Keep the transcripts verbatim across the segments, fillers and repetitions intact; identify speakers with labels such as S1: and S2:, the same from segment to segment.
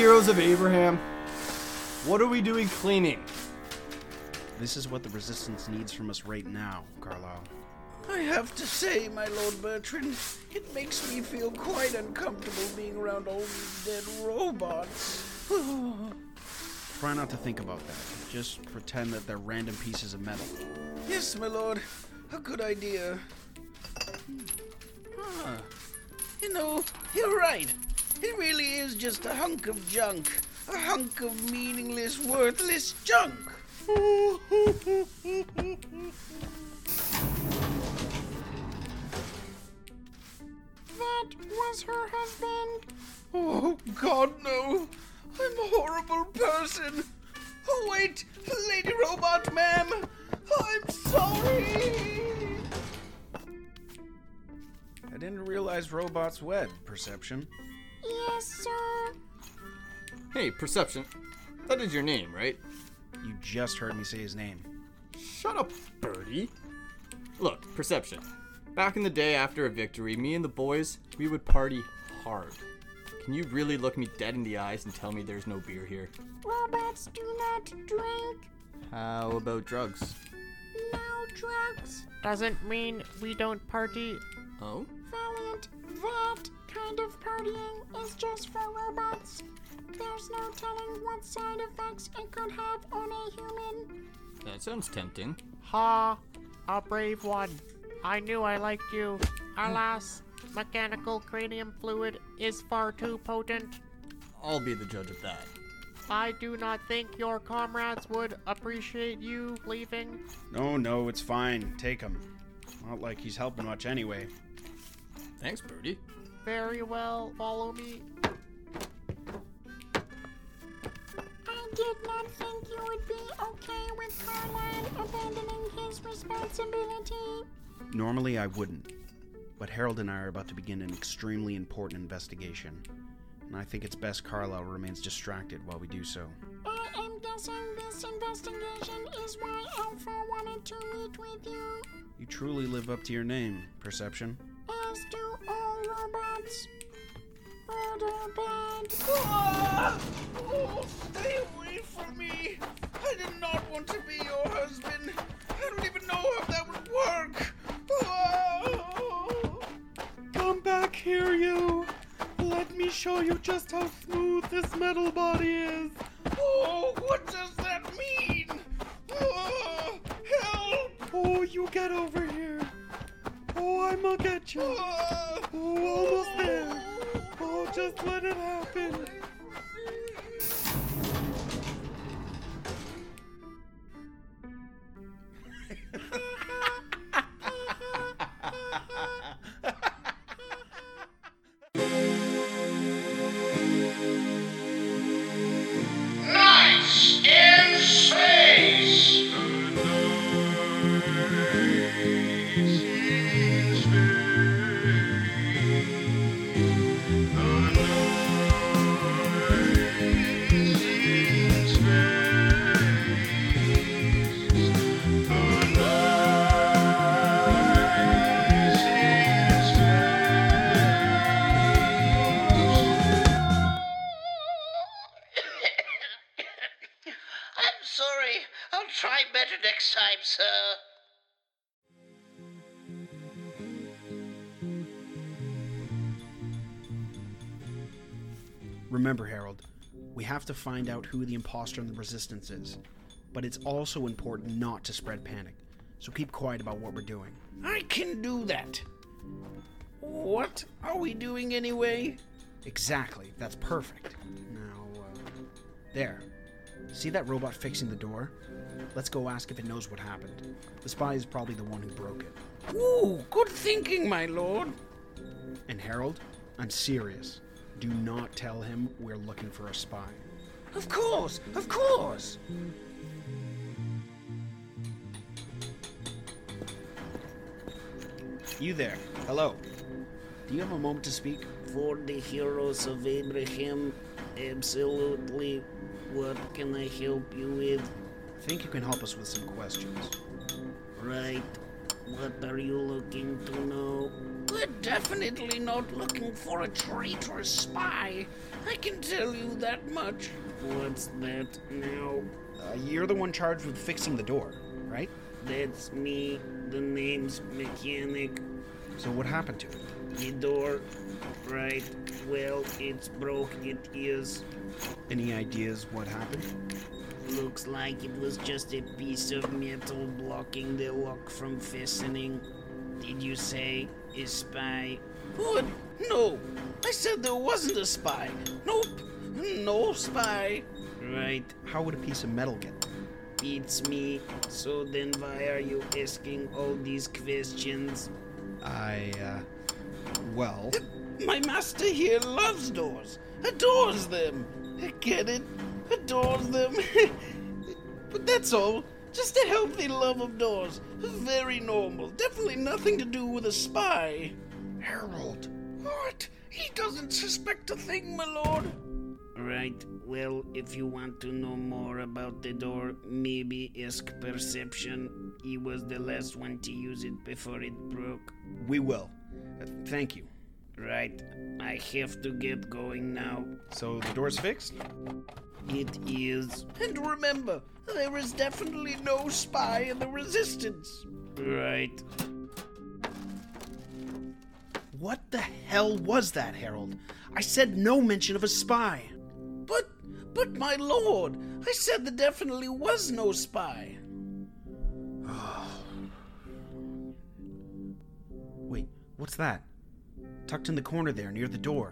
S1: Heroes of Abraham. What are we doing cleaning?
S2: This is what the Resistance needs from us right now, Carlisle.
S3: I have to say, my Lord Bertrand, it makes me feel quite uncomfortable being around all these dead robots.
S2: Try not to think about that. Just pretend that they're random pieces of metal.
S3: Yes, my lord. A good idea. Huh. You know, you're right. It really is just a hunk of junk. A hunk of meaningless, worthless junk.
S4: That was her husband.
S3: Oh, God, no. I'm a horrible person. Oh, wait, Lady Robot, ma'am. I'm sorry.
S2: I didn't realize robots wed, Perception.
S4: Yes, sir.
S1: Hey, Perception. That is your name, right?
S2: You just heard me say his name.
S1: Shut up, Birdie. Look, Perception. Back in the day after a victory, me and the boys, we would party hard. Can you really look me dead in the eyes and tell me there's no beer here?
S4: Robots do not drink.
S1: How about drugs?
S4: No drugs. Doesn't mean we don't party.
S1: Oh?
S4: Valiant, that kind of partying is just for robots. There's no telling what side effects it could have on a human.
S1: That sounds tempting.
S5: Ha! A brave one. I knew I liked you. Alas, mechanical cranium fluid is far too potent.
S1: I'll be the judge of that.
S5: I do not think your comrades would appreciate you leaving.
S2: No, no, it's fine. Take him. Not like he's helping much anyway.
S1: Thanks, Birdie.
S5: Very well, follow me.
S4: I did not think you would be okay with Carlisle abandoning his responsibility.
S2: Normally I wouldn't, but Harold and I are about to begin an extremely important investigation, and I think it's best Carlisle remains distracted while we do so.
S4: I am guessing this investigation is why Alpha wanted to meet with you.
S2: You truly live up to your name, Perception.
S4: As do all robots. Murder bad.
S3: Ah! Oh, stay away from me. I did not want to be your husband. I don't even know how that would work. Oh!
S6: Come back here, you! Let me show you just how smooth this metal body is!
S3: Oh, what does that mean? Oh, help!
S6: Oh, you get over here! Oh, I'ma get you!
S3: Oh,
S6: Oh, almost there! Oh, just let it happen!
S7: Nights in space. I'm sorry. I'll try better next time, sir.
S2: Remember, Harold, we have to find out who the imposter in the Resistance is, but it's also important not to spread panic, so keep quiet about what we're doing.
S3: I can do that. What are we doing anyway?
S2: Exactly, that's perfect. Now, uh, there. See that robot fixing the door? Let's go ask if it knows what happened. The spy is probably the one who broke it.
S3: Ooh, good thinking, my lord.
S2: And Harold, I'm serious. Do not tell him we're looking for a spy.
S3: Of course, of course.
S2: You there. Hello. Do you have a moment to speak?
S8: For the Heroes of Abraham, absolutely. What can I help you with?
S2: I think you can help us with some questions.
S8: Right. What are you looking to know?
S3: We're definitely not looking for a traitorous spy. I can tell you that much.
S8: What's that now?
S2: Uh, you're the one charged with fixing the door, right?
S8: That's me. The name's Mechanic.
S2: So what happened to it?
S8: The door. Right. Well, it's broke. It is.
S2: Any ideas what happened?
S8: Looks like it was just a piece of metal blocking the lock from fastening. Did you say a spy?
S3: What? No. I said there wasn't a spy. Nope. No spy.
S8: Right.
S2: How would a piece of metal get there?
S8: Beats me. So then why are you asking all these questions?
S2: I, uh, well...
S3: My master here loves doors. Adores them. Get it? Adores them. But that's all. Just a healthy love of doors. Very normal. Definitely nothing to do with a spy.
S6: Harold. What? He doesn't suspect a thing, my lord.
S8: Right. Well, if you want to know more about the door, maybe ask Perception. He was the last one to use it before it broke.
S2: We will. Uh, thank you.
S8: Right. I have to get going now.
S2: So the door's fixed?
S8: It is.
S3: And remember, there is definitely no spy in the Resistance.
S8: Right.
S2: What the hell was that, Harold? I said no mention of a spy.
S3: But, but my lord, I said there definitely was no spy.
S2: Wait, what's that? Tucked in the corner there, near the door.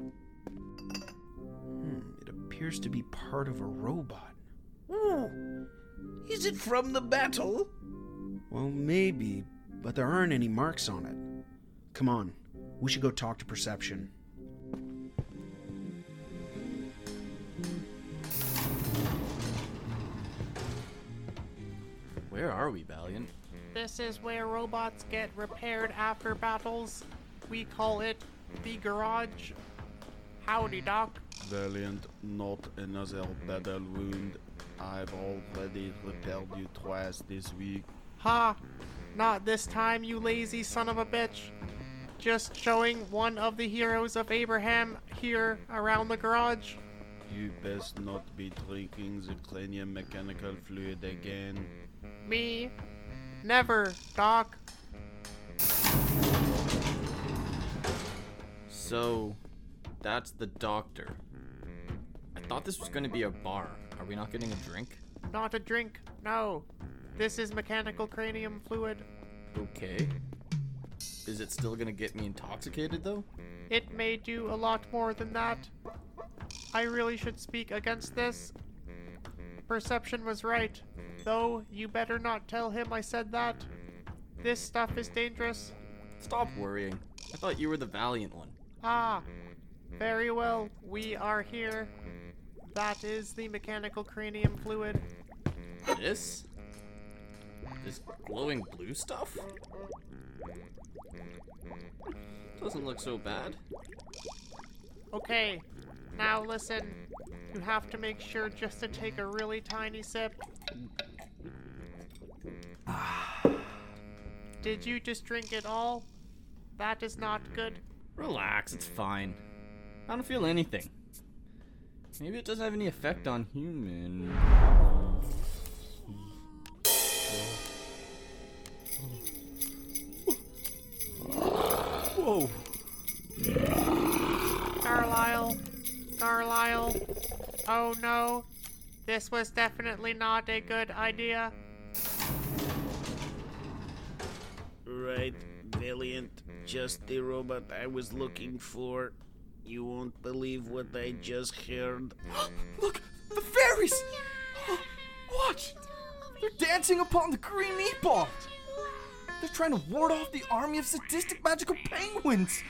S2: Hmm, it appears to be part of a robot.
S3: Ooh. Is it from the battle?
S2: Well, maybe, but there aren't any marks on it. Come on, we should go talk to Perception.
S1: Where are we, Valiant?
S5: This is where robots get repaired after battles. We call it the garage. Howdy, Doc.
S9: Valiant, not another battle wound. I've already repaired you twice this week.
S5: Ha! Not this time, you lazy son of a bitch. Just showing one of the heroes of Abraham here around the garage.
S9: You best not be drinking the cranium mechanical fluid again.
S5: Me? Never, Doc.
S1: So, that's the doctor. I thought this was going to be a bar. Are we not getting a drink?
S5: Not a drink, no. This is mechanical cranium fluid.
S1: Okay. Is it still going to get me intoxicated, though?
S5: It may do a lot more than that. I really should speak against this. Perception was right, though you better not tell him I said that. This stuff is dangerous.
S1: Stop worrying. I thought you were the valiant one.
S5: Ah, very well. We are here. That is the mechanical cranium fluid.
S1: This? This glowing blue stuff? Doesn't look so bad.
S5: Okay, now listen. You have to make sure just to take a really tiny sip. Did you just drink it all? That is not good.
S1: Relax, it's fine. I don't feel anything. Maybe it doesn't have any effect on human. Whoa.
S5: Carlisle. Carlisle. Oh no. This was definitely not a good idea.
S8: Right, Valiant. Just the robot I was looking for. You won't believe what I just heard.
S1: Look! The fairies! Watch! They're dancing upon the green meat ball! They're trying to ward off the army of sadistic magical penguins!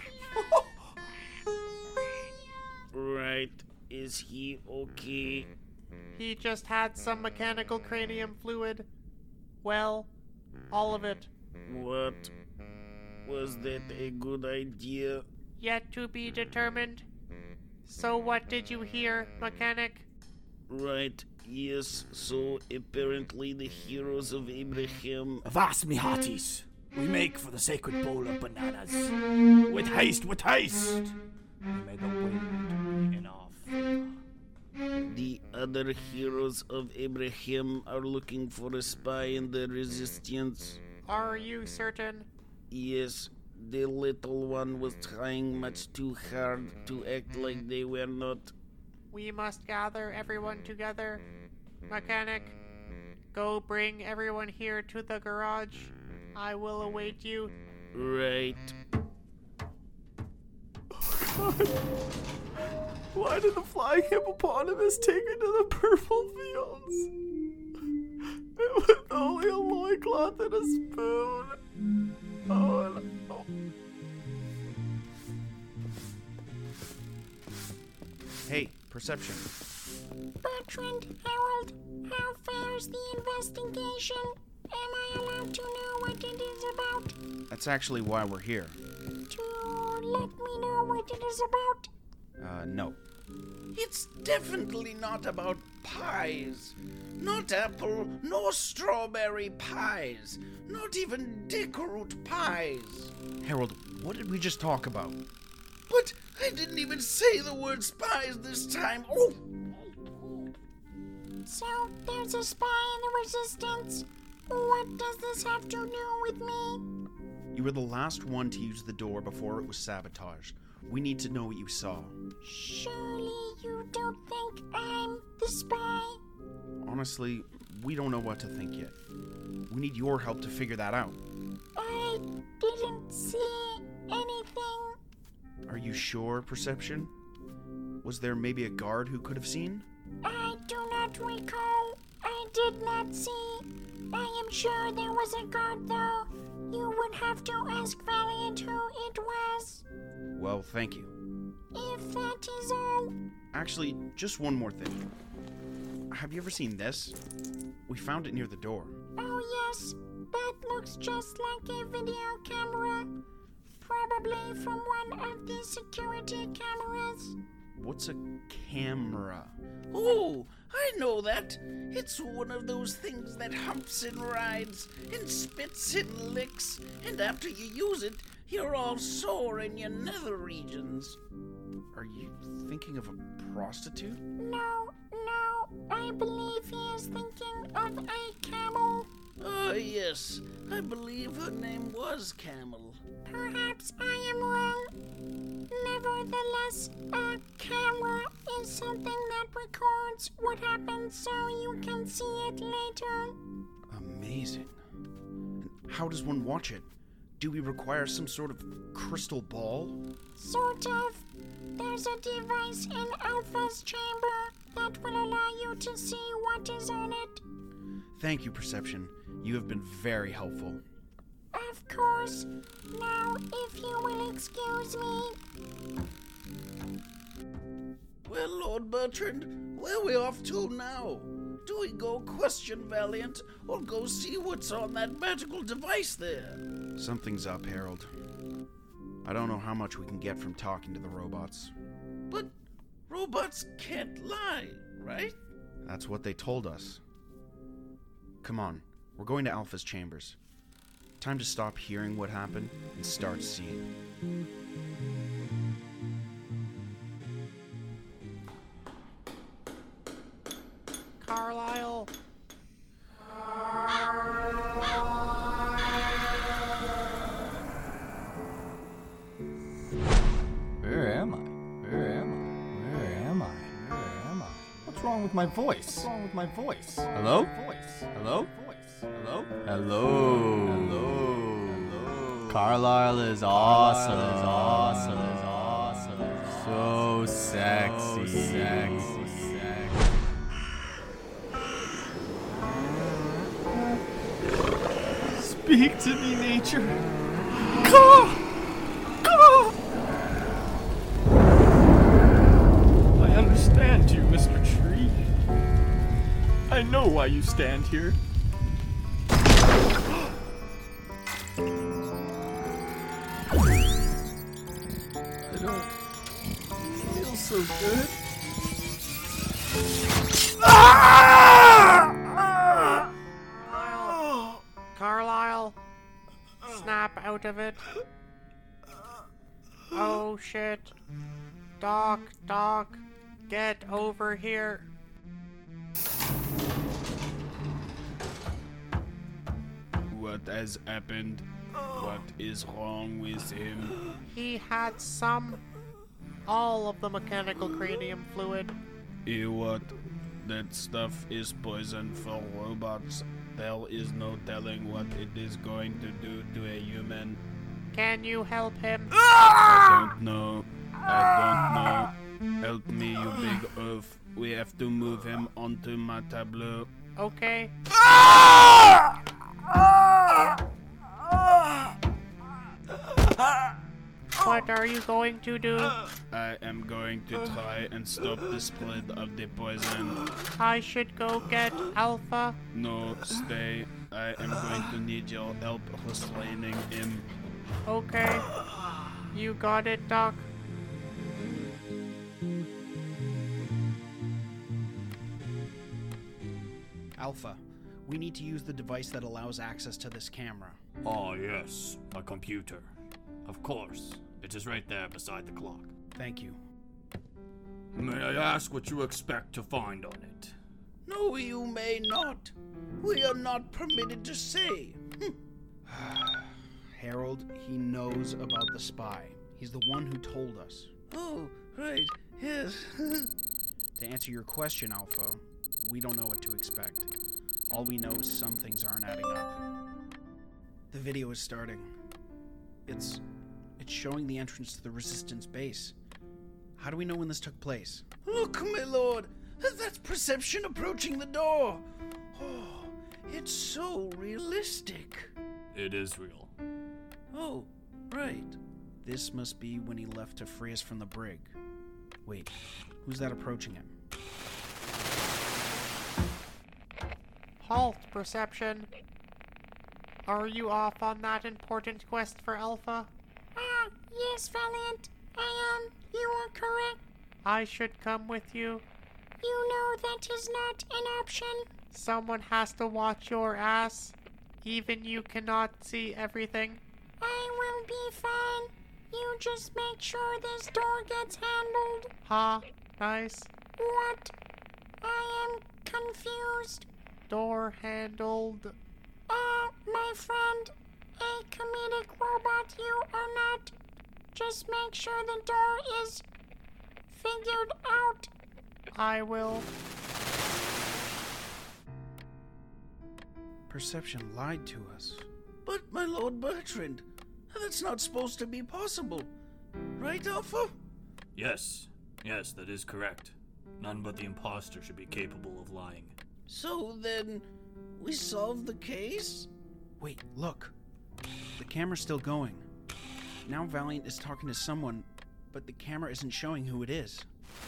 S8: Right. Is he okay?
S5: He just had some mechanical cranium fluid. Well, all of it.
S8: What? Was that a good idea?
S5: Yet to be determined. So what did you hear, mechanic?
S8: Right, yes, so apparently the heroes of Abraham...
S1: Avast me, hearties!
S10: We make for the sacred bowl of bananas. With haste, with haste! May the wind be in our favor.
S8: The other heroes of Abraham are looking for a spy in the resistance.
S5: Are you certain?
S8: Yes, the little one was trying much too hard to act like they were not.
S5: We must gather everyone together. Mechanic, go bring everyone here to the garage. I will await you.
S8: Right.
S1: Why did the flying hippopotamus take me to the purple fields? With only a loincloth and a spoon. Oh no.
S2: Hey, Perception.
S4: Bertrand, Harold, how fares the investigation? Am I allowed to know what it is about?
S2: That's actually why we're here.
S4: To let me know what it is about?
S2: Uh, no.
S3: It's definitely not about pies. Not apple, nor strawberry pies. Not even dickroot pies.
S2: Harold, what did we just talk about?
S3: But I didn't even say the word spies this time. Oh!
S4: So, there's a spy in the Resistance. What does this have to do with me?
S2: You were the last one to use the door before it was sabotaged. We need to know what you saw.
S4: Surely you don't think I'm the spy?
S2: Honestly, we don't know what to think yet. We need your help to figure that out.
S4: I didn't see anything.
S2: Are you sure, Perception? Was there maybe a guard who could have seen?
S4: I do not recall. I did not see. I am sure there was a guard, though. You would have to ask Valiant who it was.
S2: Well, thank you.
S4: If that is all.
S2: Actually, just one more thing. Have you ever seen this? We found it near the door.
S4: Oh, yes. That looks just like a video camera. Probably from one of the security cameras.
S2: What's a camera?
S3: Oh, I know that. It's one of those things that humps and rides and spits and licks, and after you use it, you're all sore in your nether regions.
S2: Are you thinking of a prostitute?
S4: No, no. I believe he is thinking of a camel.
S3: Oh, yes. I believe her name was Camel.
S4: Perhaps I am wrong. Nevertheless, a camera is something that records what happens so you can see it later.
S2: Amazing. And how does one watch it? Do we require some sort of crystal ball?
S4: Sort of. There's a device in Alpha's chamber that will allow you to see what is on it.
S2: Thank you, Perception. You have been very helpful.
S4: Of course. Now, if you will excuse me.
S3: Well, Lord Bertrand, where are we off to now? Do we go question Valiant, or go see what's on that magical device there?
S2: Something's up, Harold. I don't know how much we can get from talking to the robots.
S3: But robots can't lie, right?
S2: That's what they told us. Come on, we're going to Alpha's chambers. Time to stop hearing what happened and start seeing.
S5: Carlisle.
S1: Where am I? Where am I? Where am I? Where am I? What's wrong with my voice? What's wrong with my voice? Hello? Voice. Hello? Voice. Hello? Hello. Hello. Hello. Carlisle is awesome. Is awesome. Is awesome. So sexy. So sexy. Speak to me, nature. Caw! Caw! I understand you, Mister Tree. I know why you stand here. I don't feel so good.
S5: Carlisle. snap out of it. Oh shit. Doc, Doc, get over here.
S9: What has happened? What is wrong with him?
S5: He had some, all of the mechanical cranium fluid.
S9: You what? That stuff is poison for robots. There is no telling what it is going to do to a human.
S5: Can you help him?
S9: I don't know. I don't know. Help me, you big oaf. We have to move him onto my tableau.
S5: Okay. What are you going to do?
S9: I am going to try and stop the spread of the poison.
S5: I should go get Alpha.
S9: No, stay. I am going to need your help restraining him.
S5: Okay. You got it, Doc.
S2: Alpha, we need to use the device that allows access to this camera.
S10: Oh, yes, a computer. Of course. It is right there beside the clock.
S2: Thank you.
S10: May I ask what you expect to find on it?
S3: No, you may not. We are not permitted to say.
S2: Harold, he knows about the spy. He's the one who told us.
S3: Oh, right, yes.
S2: To answer your question, Alpha, we don't know what to expect. All we know is some things aren't adding up. The video is starting. It's... it's showing the entrance to the Resistance base. How do we know when this took place?
S3: Look, my lord! That's Perception approaching the door! Oh, it's so realistic.
S10: It is real.
S3: Oh, right.
S2: This must be when he left to free us from the brig. Wait, who's that approaching him?
S5: Halt, Perception. Are you off on that important quest for Alpha?
S4: Ah, yes, Valiant. I am. You are correct.
S5: I should come with you.
S4: You know that is not an option.
S5: Someone has to watch your ass. Even you cannot see everything.
S4: I will be fine. You just make sure this door gets handled.
S5: Ha, nice.
S4: What? I am confused.
S5: Door handled.
S4: Uh, my friend, a comedic robot you are not. Just make sure the door is figured out.
S5: I will.
S2: Perception lied to us.
S3: But, my Lord Bertrand, that's not supposed to be possible. Right, Alpha?
S10: Yes. Yes, that is correct. None but the imposter should be capable of lying.
S3: So then, we solved the case?
S2: Wait, look. The camera's still going. Now Valiant is talking to someone, but the camera isn't showing who it is.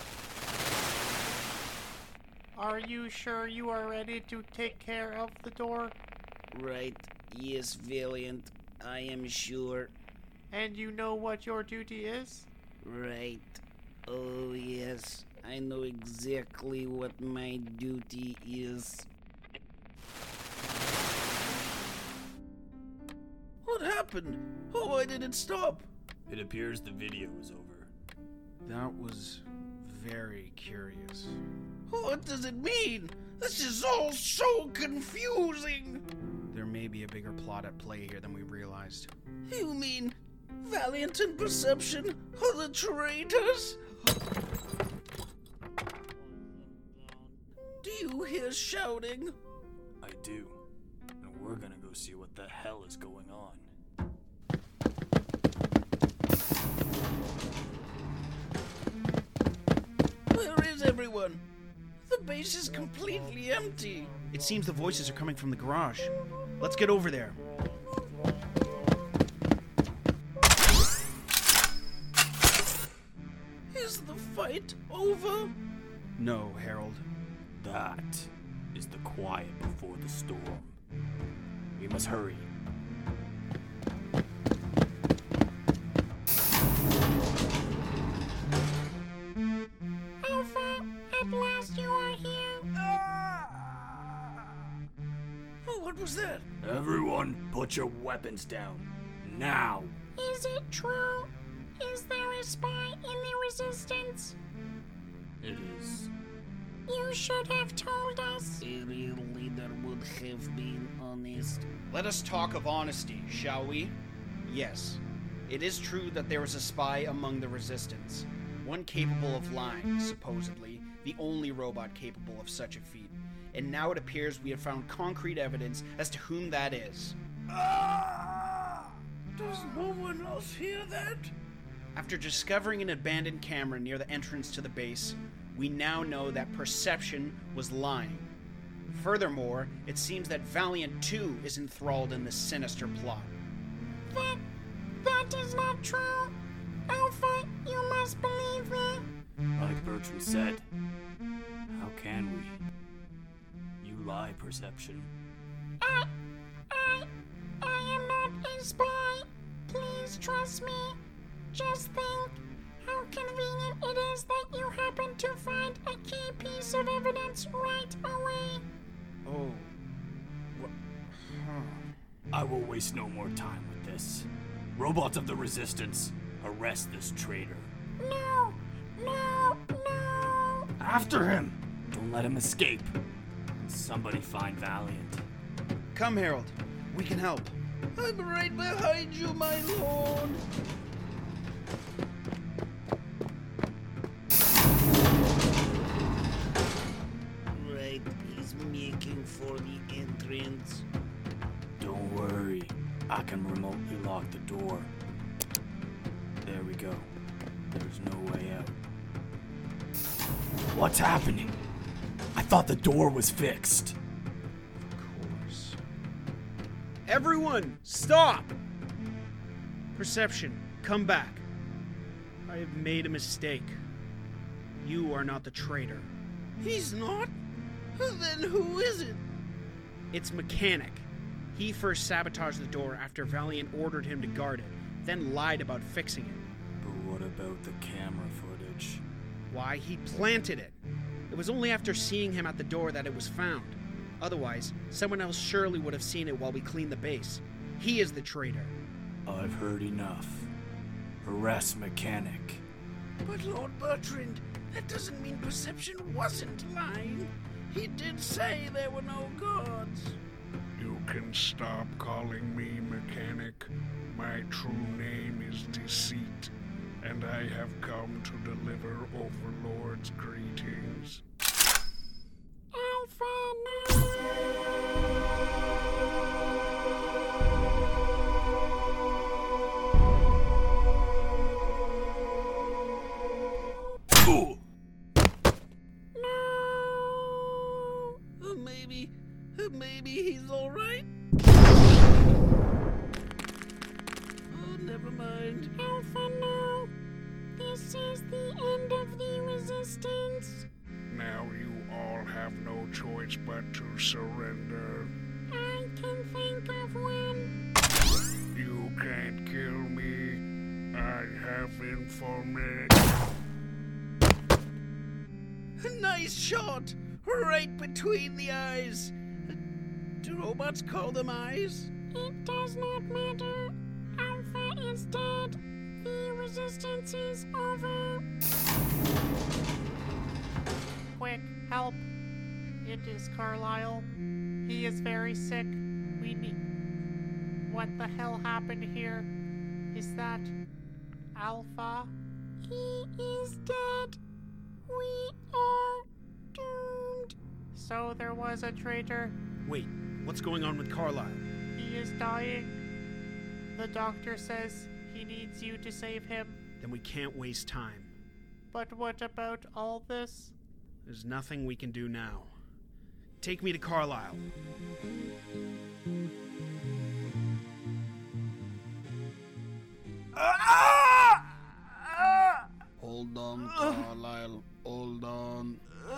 S5: Are you sure you are ready to take care of the door?
S8: Right. Yes, Valiant. I am sure.
S5: And you know what your duty is?
S8: Right. Oh, yes. I know exactly what my duty is.
S3: What happened? Oh, why did it stop?
S10: It appears the video is over.
S2: That was very curious.
S3: What does it mean? This is all so confusing.
S2: There may be a bigger plot at play here than we realized.
S3: You mean Valiant and Perception are the traitors? Do you hear shouting?
S10: I do. And we're gonna go see what the hell is going on.
S3: Where is everyone? The base is completely empty.
S2: It seems the voices are coming from the garage. Let's get over there.
S3: Is the fight over?
S2: No, Harold.
S10: That is the quiet before the storm. We must hurry.
S4: Alpha, at last you are here.
S3: Oh, what was that?
S10: Everyone, put Put your weapons down. Now.
S4: Is it true? Is there a spy in the Resistance?
S10: It is.
S4: You should have told us.
S8: A real leader would have been honest.
S2: Let us talk of honesty, shall we? Yes, it is true that there is a spy among the Resistance. One capable of lying, supposedly, the only robot capable of such a feat. And now it appears we have found concrete evidence as to whom that is.
S3: Ah! Does no one else hear that?
S2: After discovering an abandoned camera near the entrance to the base, we now know that Perception was lying. Furthermore, it seems that Valiant too is enthralled in this sinister plot.
S4: That... that is not true. Alpha, you must believe me.
S10: Like Bertram said, how can we? You lie, Perception.
S4: I... I... I am not a spy. Please trust me. Just think how convenient it is that you happen to find a key piece of evidence right away.
S2: Oh. What? Huh.
S10: I will waste no more time with this. Robots of the Resistance, arrest this traitor.
S4: No! No! No!
S10: After him! Don't let him escape. Somebody find Valiant.
S2: Come, Harold. We can help.
S3: I'm right behind you, my lord.
S8: Right, he's making for the entrance.
S10: Don't worry. I can remotely lock the door. There we go. There's no way out. What's happening? I thought the door was fixed.
S2: Of course. Everyone, stop! Perception, come back. I have made a mistake. You are not the traitor.
S3: He's not? Then who is it?
S2: It's Mechanic. He first sabotaged the door after Valiant ordered him to guard it, then lied about fixing it.
S10: But what about the camera footage?
S2: Why, he planted it. It was only after seeing him at the door that it was found. Otherwise, someone else surely would have seen it while we cleaned the base. He is the traitor.
S10: I've heard enough. Arrest Mechanic.
S3: But Lord Bertrand, that doesn't mean Perception wasn't lying. He did say there were no gods.
S11: You can stop calling me Mechanic. My true name is Deceit, and I have come to deliver Overlord's greetings.
S4: Alpha, no!
S3: Uh, maybe, uh, maybe he's all right. Oh, never mind.
S4: Alpha, no. This is the end of the Resistance.
S11: Now you all have no choice but to surrender.
S4: I can think of one.
S11: You can't kill me. I have information.
S3: Nice shot! Right between the eyes. Do robots call them eyes?
S4: It does not matter. Alpha is dead. The Resistance is over.
S5: Quick, help. It is Carlisle. He is very sick. We need... What the hell happened here? Is that... Alpha?
S4: He is dead. We are doomed.
S5: So there was a traitor.
S2: Wait, what's going on with Carlisle?
S5: He is dying. The doctor says he needs you to save him.
S2: Then we can't waste time.
S5: But what about all this?
S2: There's nothing we can do now. Take me to Carlisle.
S9: Hold on, Carlisle. Hold on.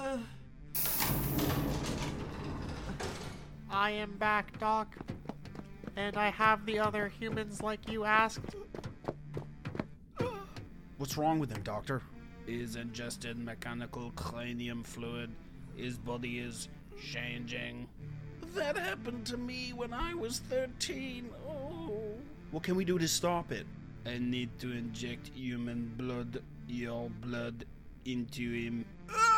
S5: I am back, Doc. And I have the other humans like you asked.
S2: What's wrong with him, Doctor?
S9: Is ingested mechanical cranium fluid. His body is changing.
S3: That happened to me when I was thirteen.
S2: What can we do to stop it?
S9: I need to inject human blood, your blood, into him.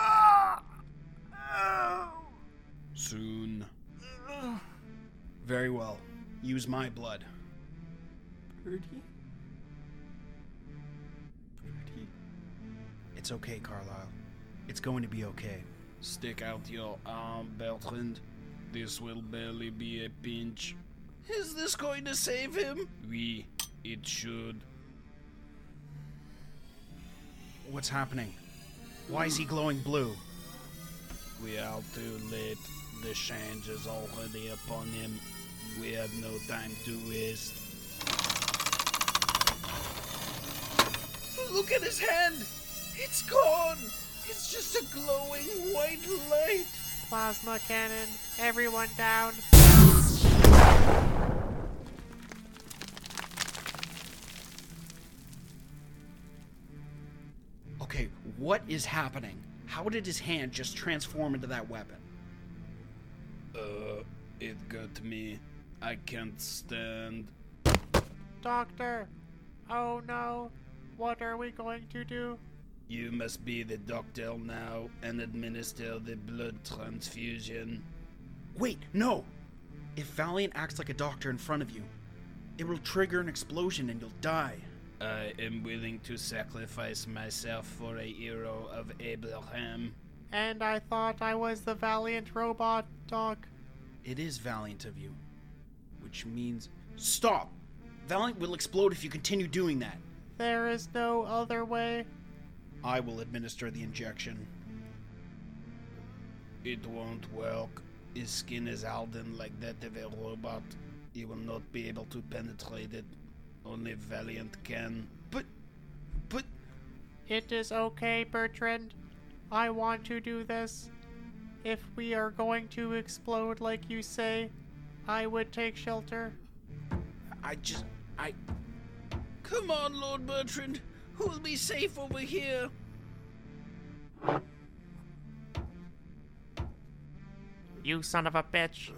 S9: Soon.
S2: Very well. Use my blood.
S1: Birdie? Birdie?
S2: It's okay, Carlisle. It's going to be okay.
S9: Stick out your arm, Bertrand. This will barely be a pinch.
S3: Is this going to save him?
S9: Oui, it should.
S2: What's happening? Why is he glowing blue?
S9: We are too late. The change is already upon him. We have no time to waste.
S3: Look at his hand! It's gone! It's just a glowing white light!
S5: Plasma cannon. Everyone down.
S2: Okay, what is happening? How did his hand just transform into that weapon?
S9: Uh, it got me. I can't stand.
S5: Doctor. Oh no. What are we going to do?
S9: You must be the doctor now and administer the blood transfusion.
S2: Wait, no! If Valiant acts like a doctor in front of you, it will trigger an explosion and you'll die.
S9: I am willing to sacrifice myself for a hero of Abraham.
S5: And I thought I was the Valiant robot, Doc.
S2: It is valiant of you. Which means... Stop! Valiant will explode if you continue doing that.
S5: There is no other way.
S2: I will administer the injection.
S9: It won't work. His skin is hardened like that of a robot. He will not be able to penetrate it. Only Valiant can.
S2: But... but...
S5: It is okay, Bertrand. I want to do this. If we are going to explode like you say, I would take shelter.
S2: I just... I...
S3: Come on, Lord Bertrand. We'll be safe over here.
S5: You son of a bitch.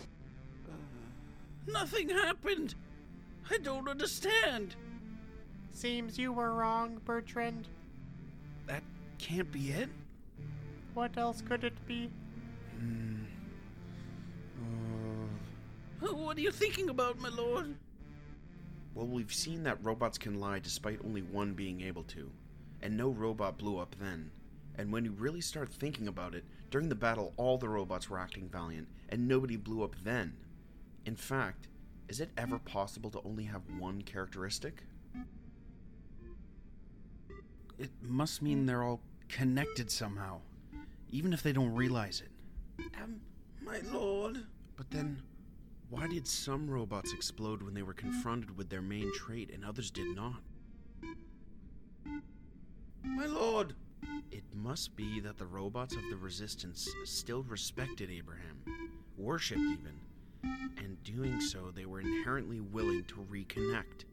S3: Nothing happened. I don't understand.
S5: Seems you were wrong, Bertrand.
S2: That can't be it.
S5: What else could it be?
S2: Hmm.
S3: Uh, what are you thinking about, my lord?
S12: Well, we've seen that robots can lie despite only one being able to, and no robot blew up then. And when you really start thinking about it, during the battle all the robots were acting valiant, and nobody blew up then. In fact, is it ever possible to only have one characteristic?
S2: It must mean they're all connected somehow, even if they don't realize it.
S3: Um, my lord.
S12: But then, why did some robots explode when they were confronted with their main trait and others did not?
S3: My lord.
S12: It must be that the robots of the Resistance still respected Abraham, worshipped even, and doing so they were inherently willing to reconnect.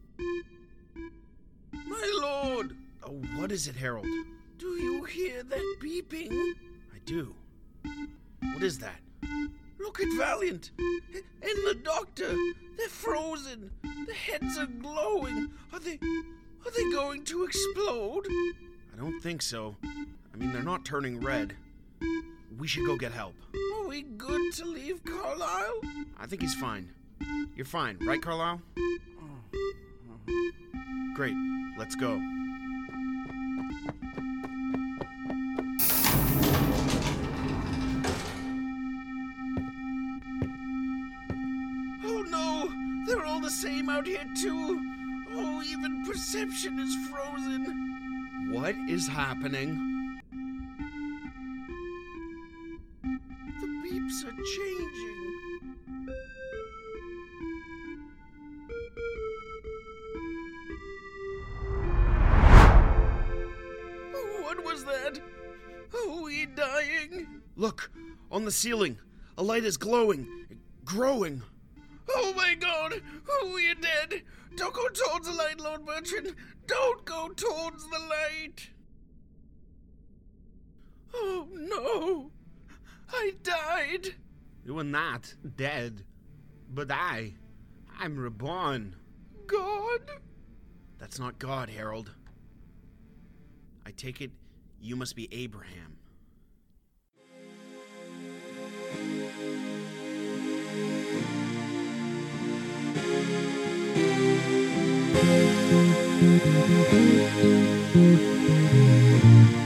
S3: My lord!
S2: Oh, what is it, Harold?
S3: Do you hear that beeping?
S2: I do. What is that?
S3: Look at Valiant! And the doctor! They're frozen! The heads are glowing! Are they... are they going to explode?
S12: I don't think so. I mean, they're not turning red. We should go get help.
S3: Are we good to leave Carlisle?
S12: I think he's fine. You're fine, right, Carlisle? Great. Let's go.
S3: Oh no! They're all the same out here too! Oh, even perception is frozen!
S12: What is happening?
S3: The beeps are changing. What was that? Are we dying?
S12: Look! On the ceiling! A light is glowing! Growing!
S3: Oh my god! We're dead! Don't go towards the light, Lord Bertrand! Don't go towards the light! Oh no! I died!
S12: You were not dead. But I... I'm reborn.
S6: God?
S12: That's not God, Harold. I take it you must be Abraham.
S13: Thank you.